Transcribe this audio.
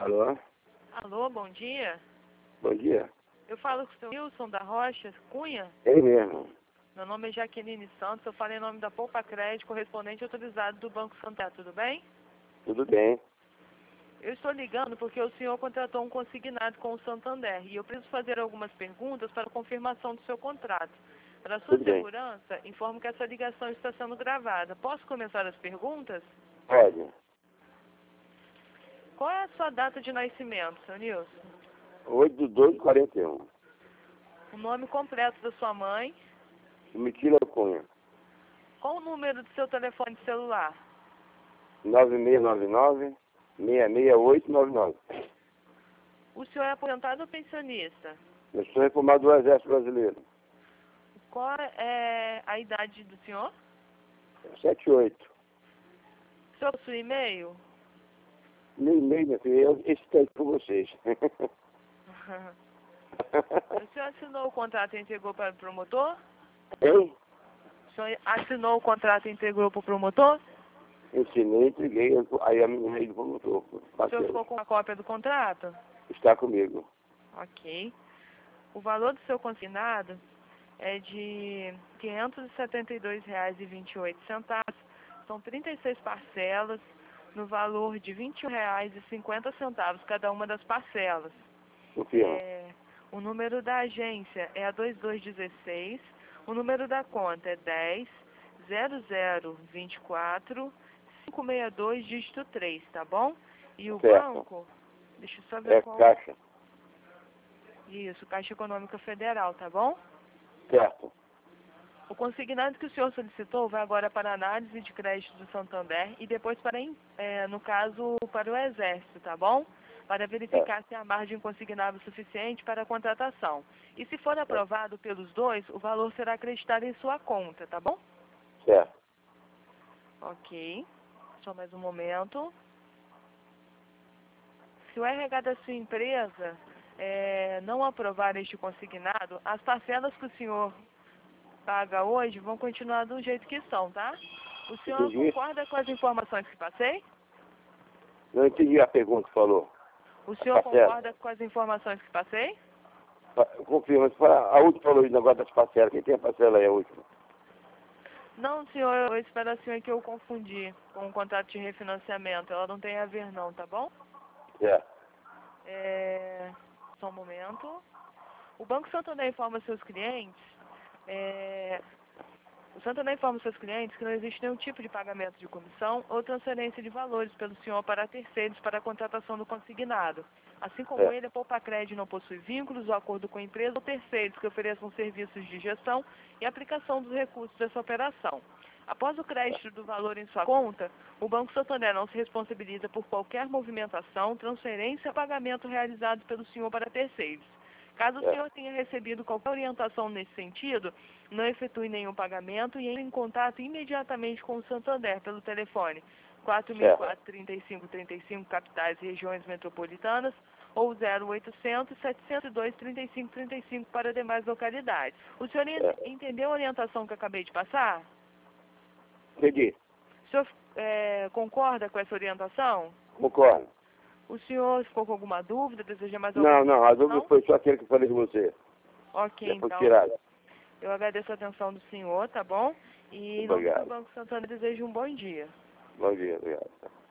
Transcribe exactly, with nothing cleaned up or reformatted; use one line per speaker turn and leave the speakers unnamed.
Alô?
Alô, bom dia.
Bom dia.
Eu falo com o senhor Wilson da Rocha Cunha.
Ele mesmo.
Meu nome é Jaqueline Santos. Eu falo em nome da Poupa Crédito, correspondente autorizado do Banco Santander. Tudo bem?
Tudo bem.
Eu estou ligando porque o senhor contratou um consignado com o Santander e eu preciso fazer algumas perguntas para confirmação do seu contrato. Para sua
Tudo bem.
segurança, informo que essa ligação está sendo gravada. Posso começar as perguntas?
Pode.
Qual é a sua data de nascimento, senhor Nilson?
oito de dois de quarenta e um.
O nome completo da sua mãe?
Domitila Cunha.
Qual o número do seu telefone celular?
nove seis nove nove, seis seis oito nove nove.
O senhor é aposentado ou pensionista?
Eu sou reformado do Exército Brasileiro.
Qual é a idade do senhor?
sete oito.
O senhor possui e-mail?
No e-mail, meu filho, eu- esse está aí por vocês.
O senhor assinou o contrato e entregou para o promotor?
Hein?
O senhor assinou o contrato e entregou para o promotor?
Ensinei, entreguei, aí a minha rede voltou.
O senhor ficou com a cópia do contrato?
Está comigo.
Ok. O valor do seu consignado é de quinhentos e setenta e dois reais e vinte e oito centavos. São trinta e seis parcelas no valor de vinte e um reais e cinquenta centavos cada uma das parcelas.
Confirma.
É, o número da agência é a dois dois um seis, o número da conta é dez zero zero vinte e quatro cinco seis dois dígito três, tá bom? E o
Certo.
banco, deixa eu só ver
É
qual.
caixa.
Isso, Caixa Econômica Federal, tá bom?
Certo.
O consignado que o senhor solicitou vai agora para a análise de crédito do Santander e depois para, é, no caso, para o Exército, tá bom? Para verificar se a margem consignável suficiente para a contratação. E se for aprovado pelos dois, o valor será acreditado em sua conta, tá bom?
Certo.
Ok. Só mais um momento. Se o R H da sua empresa é, não aprovar este consignado, as parcelas que o senhor paga hoje vão continuar do jeito que estão, tá? O senhor
Entendi.
concorda com as informações que passei?
Não entendi a pergunta que falou.
O senhor
parcela.
concorda com as informações que passei?
Confirma. A última falou o negócio das parcelas. Quem tem a parcela aí, a última?
Não, senhor, eu espero assim que eu confundi com o contrato de refinanciamento. Ela não tem a ver não, tá bom?
É.
É... Só um momento. O Banco Santander informa seus clientes... É... O Santander informa seus clientes que não existe nenhum tipo de pagamento de comissão ou transferência de valores pelo senhor para terceiros para a contratação do consignado. Assim como
É.
ele, a Poupa Crédito não possui vínculos ou acordo com a empresa ou terceiros que ofereçam serviços de gestão e aplicação dos recursos dessa operação. Após o crédito do valor em sua conta, o Banco Santander não se responsabiliza por qualquer movimentação, transferência ou pagamento realizado pelo senhor para terceiros. Caso o
É.
senhor tenha recebido qualquer orientação nesse sentido, não efetue nenhum pagamento e entre em contato imediatamente com o Santander pelo telefone quatro mil quatrocentos e trinta e cinco trinta e cinco, capitais e regiões metropolitanas, ou zero oitocentos, setecentos e dois, trinta e cinco trinta e cinco para demais localidades. O senhor
É.
entendeu a orientação que eu acabei de passar?
Entendi.
O senhor é, concorda com essa orientação?
Concordo.
O senhor ficou com alguma dúvida? Deseja mais
Não,
alguma
não. A dúvida
informação?
foi só aquele que eu falei com você.
Ok,
Já foi
então.
tirado.
Eu agradeço a atenção do senhor, tá bom? E em nome do
Obrigado.
Banco Santander desejo um bom dia.
Bom dia. Obrigado.